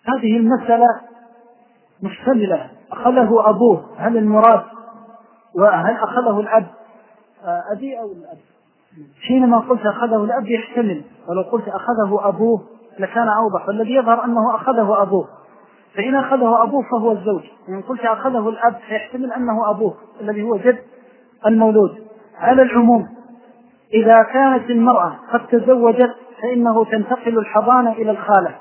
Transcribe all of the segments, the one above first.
هذه المسألة مشتملة. أخذه أبوه، هل المراد وهل أخذه الأب أبي أو الأب؟ حينما قلت أخذه الأب يحتمل، ولو قلت أخذه أبوه لكان أوضح، والذي يظهر أنه أخذه أبوه. فإن أخذه أبوه فهو الزوج، وإن قلت أخذه الأب فيحتمل أنه أبوه الذي هو جد المولود. على العموم إذا كانت المرأة قد تزوجت فإنه تنتقل الحضانة إلى الخالة،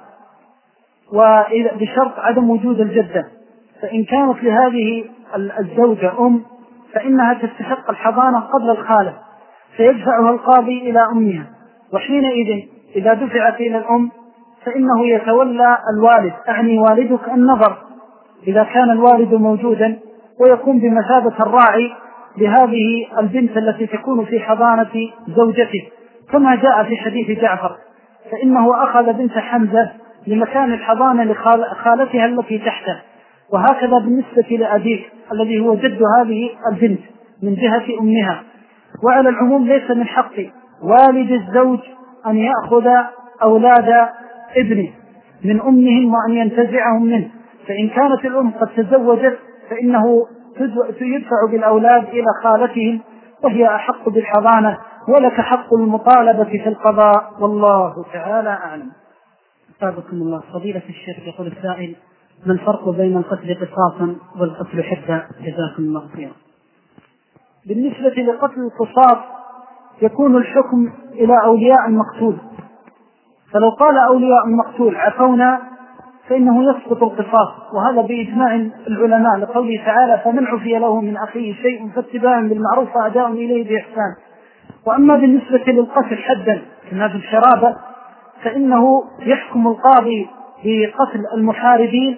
وبشرط عدم وجود الجدة. فإن كانت لهذه الزوجة فإنها تستحق الحضانة قبل الخالة، فيدفعها القاضي إلى أمها، وحينئذ إذا دفعت إلى الأم فإنه يتولى الوالد، أعني والدك، النظر إذا كان الوالد موجودا، ويكون بمثابة الراعي لهذه البنت التي تكون في حضانة زوجته، كما جاء في حديث جعفر، فإنه أخذ بنت حمزة لمكان الحضانة لخالتها التي تحته. وهكذا بالنسبة لأبيك الذي هو جد هذه البنت من جهة أمها. وعلى العموم ليس من حق والد الزوج أن يأخذ أولاد ابنه من أمهم وأن ينتزعهم منه. فإن كانت الأم قد تزوجت فإنه يدفع بالأولاد إلى خالتهم، وهي أحق بالحضانة، ولك حق المطالبة في القضاء، والله تعالى أعلم. أستاذكم الله. فضيلة الشيخ يقول السائل: ما الفرق بين القتل قصاصا والقتل حدا؟ جزاكم الله خيرا. بالنسبة لقتل القصاص يكون الحكم إلى أولياء المقتول، فلو قال أولياء المقتول عفونا فإنه يسقط القصاص، وهذا بإجماع العلماء، لقوله تعالى: فمن عفي له من أخيه شيء فاتباع بالمعروف وأداء إليه بإحسان. وأما بالنسبة للقتل حدا كما في الشرابة فإنه يحكم القاضي بقتل المحاربين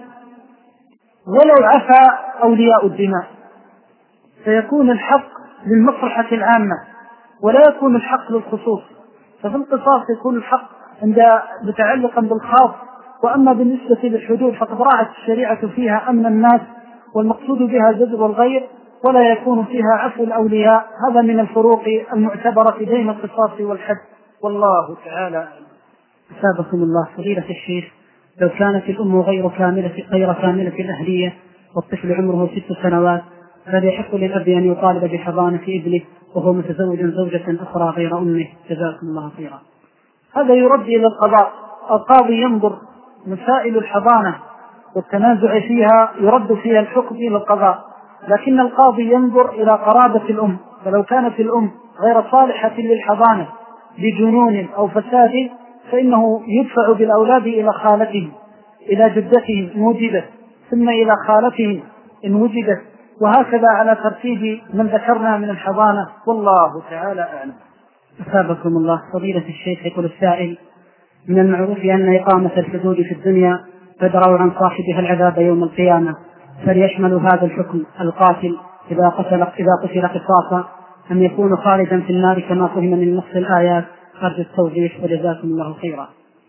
ولو عفى أولياء الدماء، فيكون الحق للمصلحة العامة ولا يكون الحق للخصوص. ففي القصاص يكون الحق متعلقا بالخاص. وأما بالنسبة للحدود فقد راعت الشريعة فيها أمن الناس، والمقصود بها جذب الغير، ولا يكون فيها عفو الأولياء. هذا من الفروق المعتبرة بين القصاص والحد، والله تعالى. أثابكم الله. فضيلة الشيخ، لو كانت الأم غير كاملة الأهلية والطفل عمره 6 سنوات، فهل يحق للأب أن يطالب بحضانة ابنه وهو متزوج زوجة أخرى غير أمه؟ جزاكم الله خيرا. هذا يرد إلى القضاء. القاضي ينظر مسائل الحضانة والتنازع فيها يرد فيها الحكم إلى القضاء، لكن القاضي ينظر إلى قرابة الأم، فلو كانت الأم غير صالحة للحضانة بجنون أو فساد فإنه يدفع بالأولاد إلى خالتهم، إلى جدتهم إن وجدت، ثم إلى خالتهم إن وجدت، وهكذا على ترتيب من ذكرنا من الحضانة، والله تعالى أعلم. أثابكم الله. فضيلة الشيخ يقول السائل: من المعروف أن إقامة الحدود في الدنيا تدرأ عن صاحبها العذاب يوم القيامة، فليشمل هذا الحكم القاتل إذا قتل قصاصا أن يكون خالدا في النار كما فهم من نص الآيات؟ أرجو التوضيح وجزاكم الله خيرا.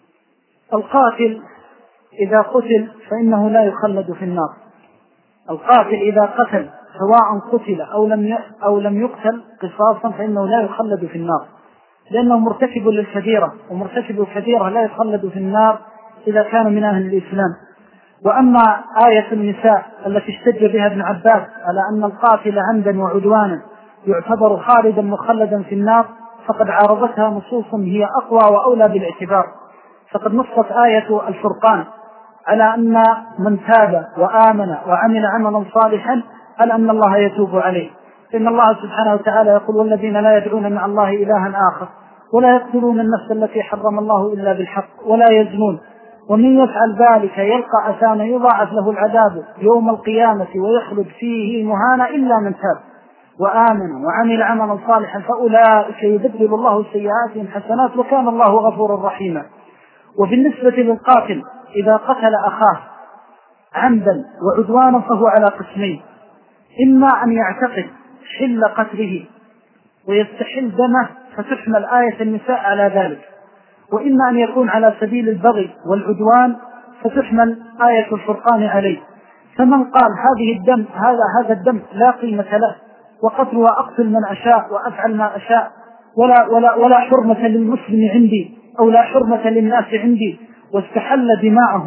القاتل إذا قتل فإنه لا يخلد في النار. القاتل إذا قتل سواء قتل أو لم يقتل قصاصا فإنه لا يخلد في النار، لأنه مرتكب للكبيرة، ومرتكب الكبيرة لا يخلد في النار إذا كان من أهل الإسلام. وأما آية النساء التي احتج بها ابن عباس على أن القاتل عمدا وعدوانا يعتبر خالدا مخلدا في النار، فقد عارضتها نصوص هي أقوى وأولى بالاعتبار. فقد نصت آية الفرقان على أن من تاب وآمن وعمل عملا صالحا على أن الله يتوب عليه، إن الله سبحانه وتعالى يقول: والذين لا يدعون مع الله إلها آخر ولا يقتلون النفس التي حرم الله إلا بالحق ولا يزنون ومن يفعل ذلك يلقى أثاما يضاعف له العذاب يوم القيامة ويخلد فيه مهانا إلا من تاب وآمن وعمل عملا صالحا فأولئك يبدل الله سيئاتهم حسنات وكان الله غفورا رحيما. وبالنسبة للقاتل إذا قتل أخاه عمدا وعدوانا فهو على قسمين: إما أن يعتقد حل قتله ويستحل دمه فتحمل آية النساء على ذلك، وإما أن يكون على سبيل البغي والعدوان فتحمل آية الفرقان عليه. فمن قال هذا الدم لا قيمة له، وقتل وأقتل من أشاء وأفعل ما أشاء، ولا حرمة للمسلم عندي أو لا حرمة للناس عندي، واستحل دماءهم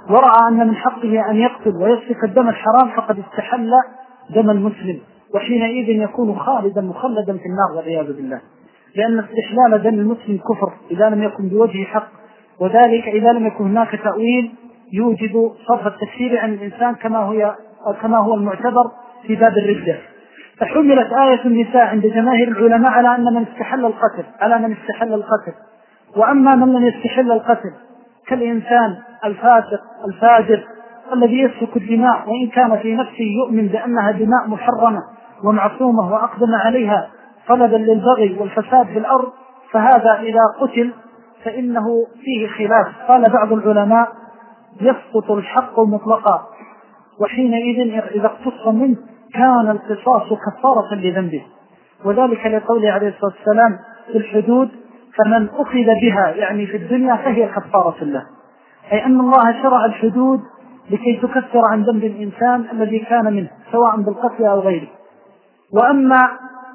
ورأى أن من حقه أن يقتل ويسفك الدم الحرام فقد استحل دم المسلم، وحينئذ يكون خالدا مخلدا في النار والعياذ بالله، لأن استحلال دم المسلم كفر إذا لم يكن بوجه حق، وذلك إذا لم يكن هناك تأويل يوجب صرف التكفير عن الإنسان كما هو المعتبر في باب الردة. فحملت آية النساء عند جماهير العلماء على أن من استحل القتل، وأما من لم يستحل القتل كالإنسان الفاسق الفاجر الذي يسفك الدماء وإن كان في نفسه يؤمن بأنها دماء محرمة ومعصومة وأقدم عليها طلبا للبغي والفساد في الأرض، فهذا إذا قتل فإنه فيه خلاف. قال بعض العلماء يسقط الحق مطلقا، وحينئذ إذا اقتص منه كان القصاص كفارة لذنبه، وذلك لقوله عليه الصلاة والسلام في الحدود فمن أخذ بها يعني في الدنيا فهي كفارة له، أي أن الله شرع الحدود لكي تكفر عن ذنب الإنسان الذي كان منه سواء بالقتل أو غيره. وأما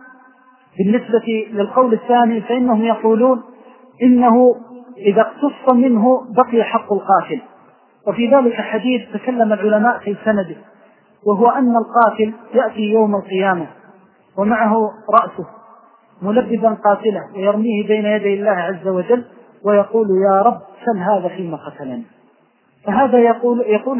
بالنسبة للقول الثاني فإنهم يقولون إنه إذا اقتص منه بقي حق القاتل، وفي ذلك حديث تكلم العلماء في سنده، وهو أن القاتل يأتي يوم القيامة ومعه رأسه ملببا قاتله ويرميه بين يدي الله عز وجل ويقول يا رب سل هذا فيما قتلني. فهذا يقول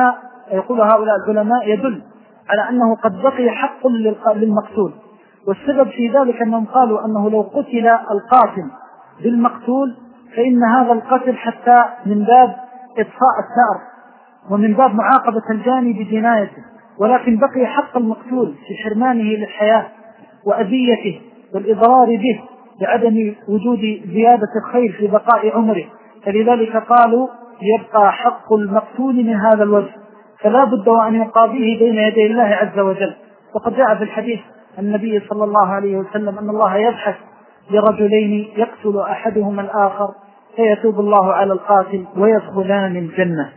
هؤلاء العلماء يدل على أنه قد بقي حق للمقتول، والسبب في ذلك أنهم قالوا أنه لو قتل القاتل بالمقتول فإن هذا القتل حتى من باب إطفاء الثأر ومن باب معاقبة الجاني بجنايته، ولكن بقي حق المقتول في حرمانه للحياة وأذيته والإضرار به لعدم وجود زيادة الخير في بقاء عمره، فلذلك قالوا يبقى حق المقتول من هذا الوجه، فلا بد وأن يقاضيه بين يدي الله عز وجل. وقد جاء في الحديث النبي صلى الله عليه وسلم أن الله يبحث لرجلين يقتل أحدهما الآخر فيتوب الله على القاتل ويدخلان الجنة.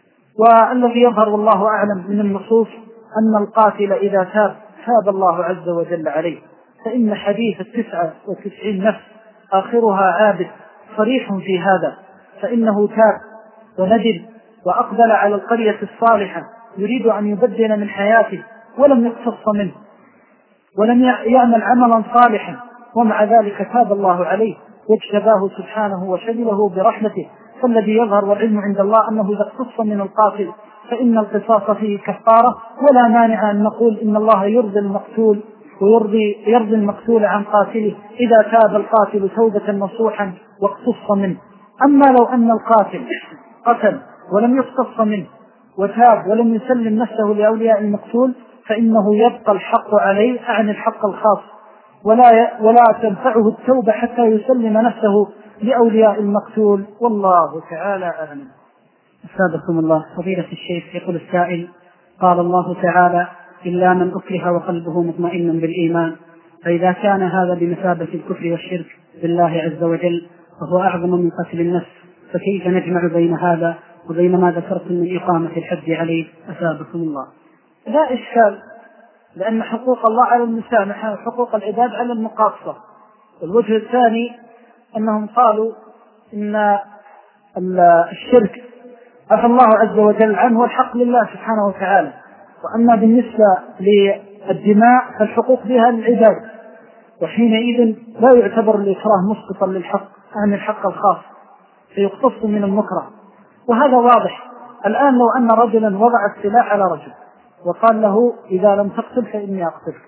والذي يظهر والله أعلم من النصوص أن القاتل إذا تاب الله عز وجل عليه، فإن حديث 99 نفس آخرها عابد صريح في هذا، فإنه تاب وندم وأقبل على القرية الصالحة يريد أن يبدل من حياته ولم يقتص منه ولم يعمل عملا صالحا، ومع ذلك تاب الله عليه واجتباه سبحانه وشمله برحمته. فالذي يظهر والعلم عند الله أنه إذا اقتص من القاتل فإن القصاص فيه كفارة، ولا مانع أن نقول إن الله يرضي المقتول ويرضي المقتول عن قاتله إذا تاب القاتل توبة نصوحا واقتص منه. أما لو أن القاتل قتل ولم يقتص منه وتاب ولم يسلم نفسه لأولياء المقتول فإنه يبقى الحق عليه عن الحق الخاص، ولا تنفعه التوبة حتى يسلم نفسه لأولياء المقتول، والله تعالى أعلم. أسابقكم الله. فضيلة الشيخ يقول السائل: قال الله تعالى: إلا من أكره وقلبه مطمئن بالإيمان، فإذا كان هذا بمثابة الكفر والشرك بالله عز وجل فهو أعظم من قتل النفس، فكيف نجمع بين هذا وبين ما ذكرتم من إقامة الحد عليه؟ أسابقكم الله. لا إشكال، لأن حقوق الله على المسامحة وحقوق العباد على المقاصة. الوجه الثاني أنهم قالوا إن الشرك عفى الله عز وجل عنه والحق لله سبحانه وتعالى، وأما بالنسبة للدماء فالحقوق بها للعباد، وحينئذ لا يعتبر الإكراه مسقطا للحق عن الحق الخاص فيقتص من المكره، وهذا واضح. الآن لو أن رجلا وضع السلاح على رجل وقال له إذا لم تقتل فإني أقتلك،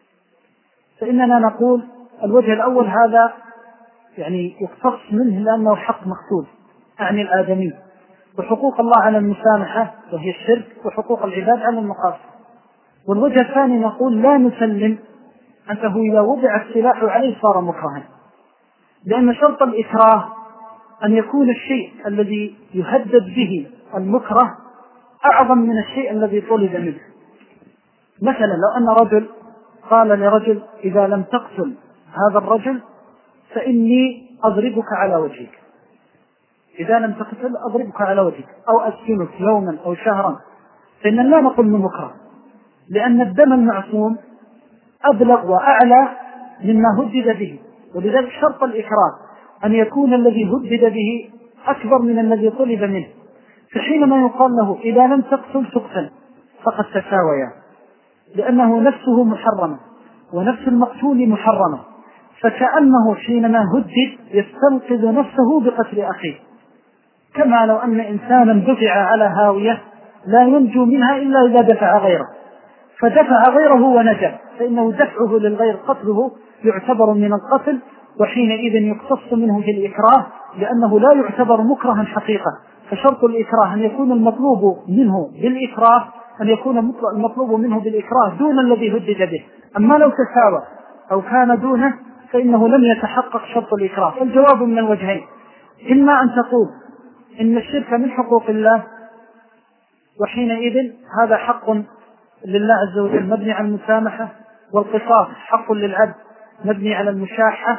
فإننا نقول الوجه الأول هذا يعني يقتص منه لأنه حق مقتول عن الآدمي، وحقوق الله على المسامحة وهي الشرك، وحقوق العباد على المقاصد. والوجه الثاني نقول لا نسلم أنه إذا وضع السلاح عليه صار مكرها، لأن شرط الإكراه أن يكون الشيء الذي يهدد به المكره أعظم من الشيء الذي طلب منه. مثلا لو أن رجل قال لرجل إذا لم تقتل هذا الرجل فإني أضربك على وجهك، إذا لم تقتل أضربك على وجهك أو أسكنك يوما أو شهرا، فإن لا نقول من مكره، لأن الدم المعصوم أبلغ وأعلى مما هدد به، ولذلك شرط الإكراه أن يكون الذي هدد به أكبر من الذي طلب منه. فحينما يقال له إذا لم تقتل فقد تساويا، لأنه نفسه محرمة ونفس المقتول محرمة، فكأنه حينما هدد يستنقذ نفسه بقتل أخيه، كما لو أن إنسانا دفع على هاوية لا ينجو منها إلا إذا دفع غيره، فدفع غيره ونجا، فإنه دفعه للغير قتله يعتبر من القتل، وحينئذ يقتص منه في الإكراه، لأنه لا يعتبر مكرها حقيقة. فشرط الإكراه أن يكون المطلوب منه بالإكراه، أن يكون المطلوب منه بالإكراه دون الذي هدد به. أما لو تساوى أو كان دونه فإنه لم يتحقق شرط الإكراه. فالجواب من الوجهين: إما أن تقول إن الشرك من حقوق الله، وحينئذ هذا حق لله عز وجل مبني على المسامحة، والقصاص حق للعبد مبني على المشاحة،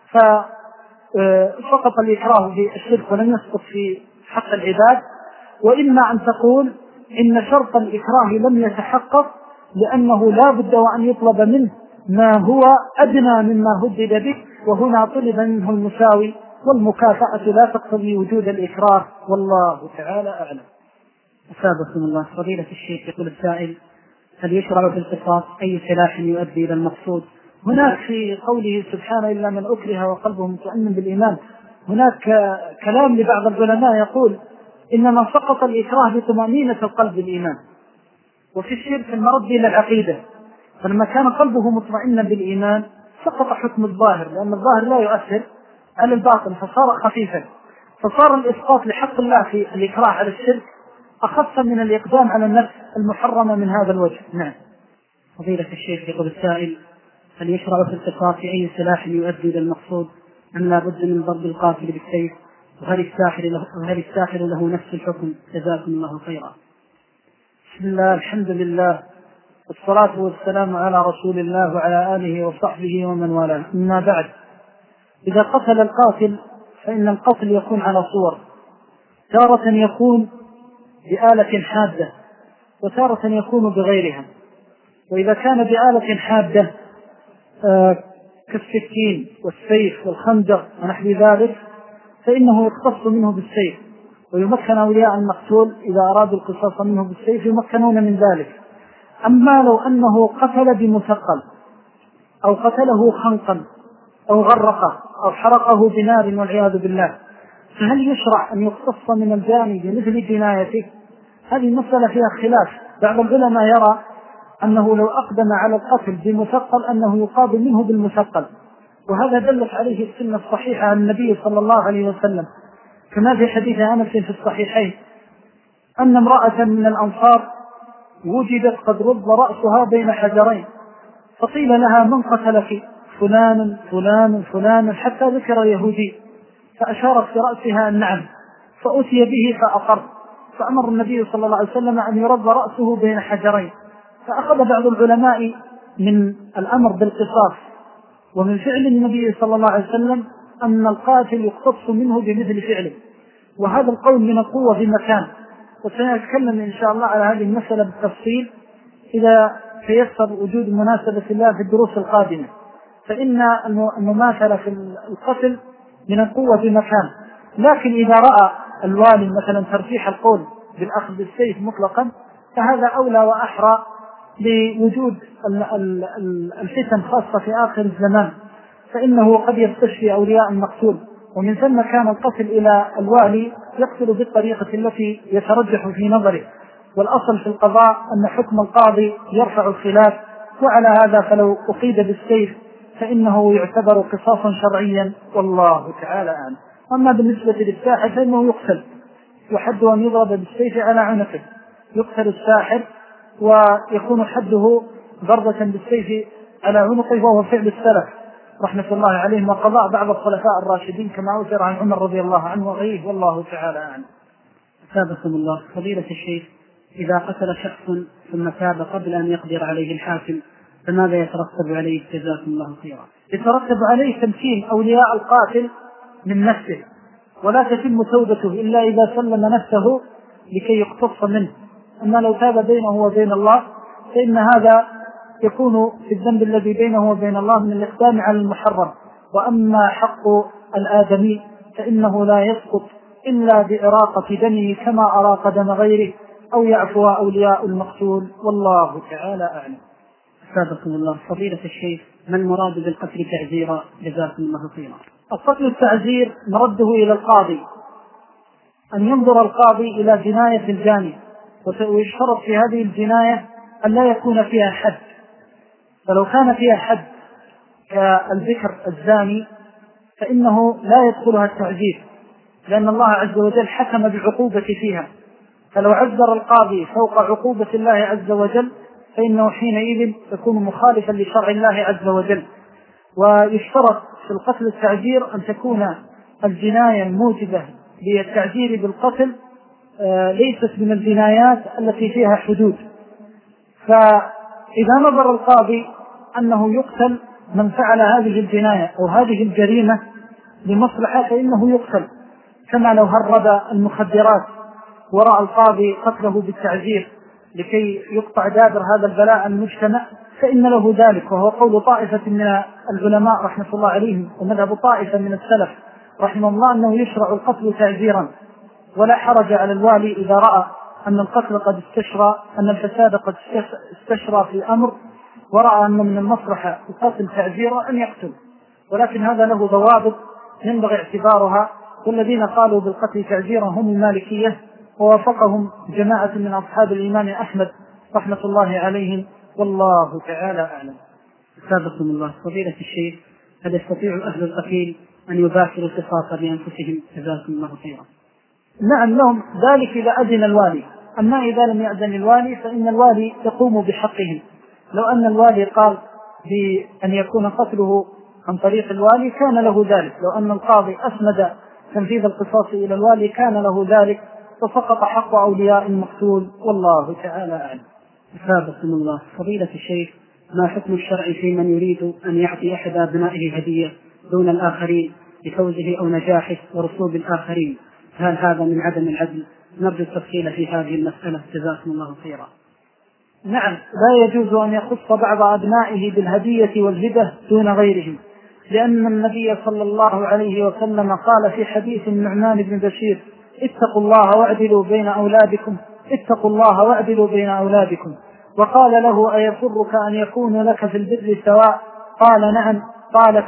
فسقط الإكراه في الشرك ولم يسقط في حق العباد. وإما أن تقول إن شرط الإكراه لم يتحقق، لأنه لا بد وأن يطلب منه ما هو أدنى مما هدد به، وهنا طلب منه المساوي، والمكافأة لا تقتضي وجود الإكراه، والله تعالى أعلم. أثابكم الله. فضيلة الشيخ يقول السائل: هل يشرع في القصاص أي سلاح يؤدي إلى المقصود؟ هناك في قوله سبحانه إلا من أكره وقلبه مطمئن بالإيمان، هناك كلام لبعض العلماء يقول إنما سقط الإكراه بطمأنينة القلب بالإيمان، وفي الشرك المرد إلى العقيدة، فلما كان قلبه مطمئنا بالإيمان سقط حكم الظاهر، لأن الظاهر لا يؤثر على الباطن فصار خفيفا، فصار الإسقاط لحق الله في الإكراه على الشرك أخف من الإقدام على النفس المحرمة من هذا الوجه. نعم. فضيلة الشيخ يقول السائل: هل يشرع في القصاص أي سلاح يؤدي إلى المقصود أم لا بد من ضرب القاتل بالسيف؟ وهل الساحر له نفس الحكم؟ جزاكم الله خيرا. بسم الله، الحمد لله، والصلاة والسلام على رسول الله وعلى آله وصحبه ومن والاه. أما بعد، إذا قتل القاتل فإن القتل يكون على صور، تارة يكون بآلة حادة وتارة يكون بغيرها. وإذا كان بآلة حادة كالسكين والسيف والخنجر ونحو ذلك فإنه يقتص منه بالسيف، ويمكن أولياء المقتول إذا أرادوا القصاص منه بالسيف يمكنون من ذلك. أما لو أنه قتل بمثقل أو قتله خنقا أو غرقه أو حرقه بنار والعياذ بالله، فهل يشرع أن يقتص من الجاني بمثل جنايته؟ هذه مسألة فيها خلاف. بعض العلماء يرى أنه لو أقدم على القتل بمثقل أنه يقابل منه بالمثقل، وهذا دلت عليه السنة الصحيحة عن النبي صلى الله عليه وسلم، كما في حديث أنس في الصحيحين أن امرأة من الأنصار وجدت قد رب رأسها بين حجرين، فقيل لها: من قتلك؟ فلان فلان فلان، حتى ذكر يهودي، فأشارت في رأسها النعم، فأتي به فأقر، فأمر النبي صلى الله عليه وسلم أن يرب رأسه بين حجرين. فأخذ بعض العلماء من الأمر بالقصاص ومن فعل النبي صلى الله عليه وسلم أن القاتل يقتص منه بمثل فعله، وهذا القول من القوة في مكان، وسنتكلم إن شاء الله على هذه المسألة بالتفصيل إذا تيسر وجود مناسبة الله في الدروس القادمة. فإن المماثلة في القتل من القوة في مكان، لكن إذا رأى الوالي مثلا ترجيح القول بالأخذ بالسيف مطلقا فهذا أولى وأحرى لوجود الفتن خاصة في آخر الزمان، فإنه قد يستشفي أولياء المقتول، ومن ثم كان القتل إلى الوالي يقتل بالطريقة التي يترجح في نظره، والأصل في القضاء أن حكم القاضي يرفع الخلاف، وعلى هذا فلو أقيد بالسيف فإنه يعتبر قصاصا شرعيا، والله تعالى أعلم. أما بالنسبة للساحر فإنه يقتل، وحد أن يضرب بالسيف على عنقه، يقتل الساحر ويكون حده ضربة بالسيف على عنقه، وهو فعل السلف رحمة الله عليهم وقضاء بعض الخلفاء الراشدين كما أثر عن عمر رضي الله عنه وغيره، والله تعالى أعلم. أثابكم الله. فضيلة الشيخ: إذا قتل شخص ثم تاب قبل أن يقدر عليه الحاكم فماذا يترتب عليه؟ جزاكم الله خيرا. يترتب عليه تمكين أولياء القاتل من نفسه، ولا تتم توبته إلا إذا سلم نفسه لكي يقتص منه. أما لو تاب بينه وبين الله فإن هذا يكون في الذنب الذي بينه وبين الله من الإقدام على المحرم. وأما حق الآدمي فإنه لا يسقط إلا بإراقة دمه كما أراق دم غيره، أو يعفو أولياء المقتول، والله تعالى أعلم. أثابكم الله. فضيلة الشيخ، ما المراد بالقتل تعزيرا؟ جزاكم الله خيرا. القتل التعزير مرده إلى القاضي، أن ينظر القاضي إلى جناية الجاني، ويشترط في هذه الجناية أن لا يكون فيها حد، فلو كان فيها حد كالذكر الزاني فإنه لا يدخلها التعزير، لأن الله عز وجل حكم بعقوبة فيها، فلو عزر القاضي فوق عقوبة الله عز وجل فإنه حينئذ يكون مخالفا لشرع الله عز وجل. ويشترط في القتل التعزير أن تكون الجناية الموجبة للتعزير بالقتل ليست من الجنايات التي فيها حدود، فإذا نظر القاضي أنه يقتل من فعل هذه الجناية أو هذه الجريمة لمصلحة فإنه يقتل، كما لو هرب المخدرات ورأى القاضي قتله بالتعزير لكي يقطع دابر هذا البلاء المجتمع فإن له ذلك، وهو قول طائفة من العلماء رحمة الله عليهم ومذهب طائفة من السلف رحمه الله أنه يشرع القتل تعزيرا، ولا حرج على الوالي إذا رأى أن القتل قد استشرى، أن الفساد قد استشرى في أمر ورأى أن من المصلحة القتل تعزيرا أن يقتل، ولكن هذا له ضوابط ينبغي اعتبارها، والذين قالوا بالقتل تعزيرا هم المالكية، ووافقهم جماعة من أصحاب الإمام أحمد رحمة الله عليهم، والله تعالى أعلم. أثابكم الله. فضيلة الشيخ، هل يستطيع أهل القتيل أن يباشروا القصاص بأنفسهم؟ جزاكم الله خيرا. نعم لهم ذلك إذا أذن الوالي، أما إذا لم يأذن الوالي فإن الوالي يقوم بحقهم. لو أن الوالي قال بأن يكون قتله عن طريق الوالي كان له ذلك، لو أن القاضي أسند تنفيذ القصاص إلى الوالي كان له ذلك، فسقط حق أولياء المقتول، والله تعالى أعلم. أثابكم الله. فضيلة الشيخ، ما حكم الشرع في من يريد أن يعطي أحد أبنائه هدية دون الآخرين لفوزه أو نجاحه ورسوب الآخرين؟ هل هذا من عدم العدل؟ نرجو التفصيل في هذه المسألة، جزاكم الله خيرا. نعم، لا يجوز أن يخص بعض أبنائه بالهدية والهبة دون غيرهم، لأن النبي صلى الله عليه وسلم قال في حديث النعمان بن بشير: اتقوا الله واعدلوا بين أولادكم، اتقوا الله واعدلوا بين أولادكم. وقال له: أيسرك أن يكون لك في البر سواء؟ قال: نعم. قال: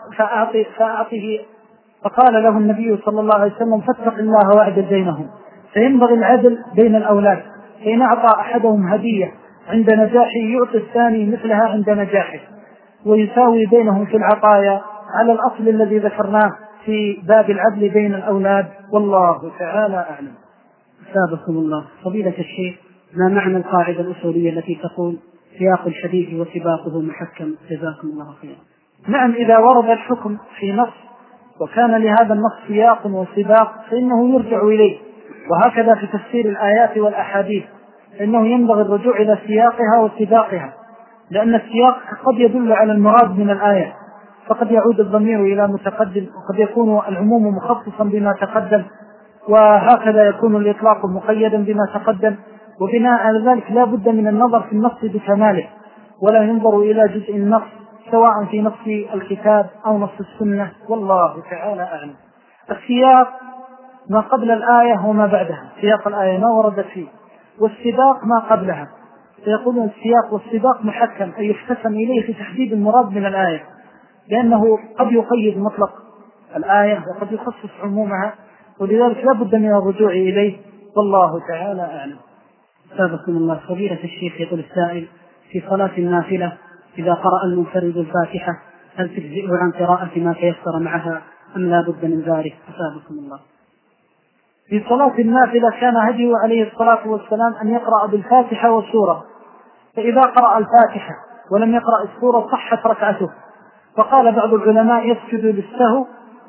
فأعطه. فقال له النبي صلى الله عليه وسلم: فاتق الله واعدل بينهم. فينبغي العدل بين الأولاد، فإن أعطى أحدهم هدية عند نجاحه يعطي الثاني مثلها عند نجاحه، ويساوي بينهم في العطايا على الأصل الذي ذكرناه في باب العدل بين الأولاد، والله تعالى أعلم. أثابكم الله. فضيلة الشيخ، ما معنى القاعدة الأصولية التي تقول سياق الحديث وسباقه محكم؟ جزاكم الله خيرا. نعم، إذا ورد الحكم في نص وكان لهذا النص سياق وسباق فإنه يرجع إليه، وهكذا في تفسير الآيات والأحاديث إنه ينبغي الرجوع إلى سياقها وسباقها، لأن السياق قد يدل على المراد من الآية، فقد يعود الضمير إلى متقدم، وقد يكون العموم مخصصا بما تقدم، وهكذا يكون الإطلاق مقيدا بما تقدم، وبناء على ذلك لا بد من النظر في النص بكماله، ولا ينظر إلى جزء النص سواء في نص الكتاب أو نص السنة، والله تعالى أعلم. السياق ما قبل الآية وما بعدها، سياق الآية ما وردت فيه، والسباق ما قبلها، فيقولون السياق والسباق محكم أي يحتسم إليه في تحديد المراد من الآية، لأنه قد يقيد مطلق الآية وقد يخصص عمومها، ولذلك لا بد من الرجوع إليه، والله تعالى أعلم. أثابكم الله. فضيلة الشيخ، يقول السائل: في صلاة النافلة إذا قرأ المنفرد الفاتحة هل تجزئه عن قراءة ما تيسر معها أم لا بد من ذلك؟ أثابكم الله. في صلاة النافلة كان هديه عليه الصلاة والسلام أن يقرأ بالفاتحة والسورة، فإذا قرأ الفاتحة ولم يقرأ السورة صحت ركعته، فقال بعض العلماء يسجد للسهو،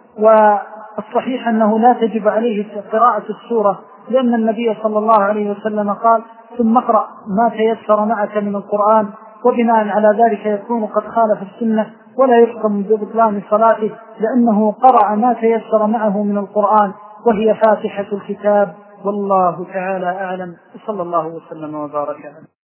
والصحيح أنه لا تجب عليه قراءة السورة، لأن النبي صلى الله عليه وسلم قال: ثم اقرأ ما تيسر معك من القرآن، وبناء على ذلك يكون قد خالف السنة ولا يحكم ببطلان صلاته، لأنه قرأ ما تيسر معه من القرآن وهي فاتحة الكتاب، والله تعالى أعلم، صلى الله وسلم وبارك عليه.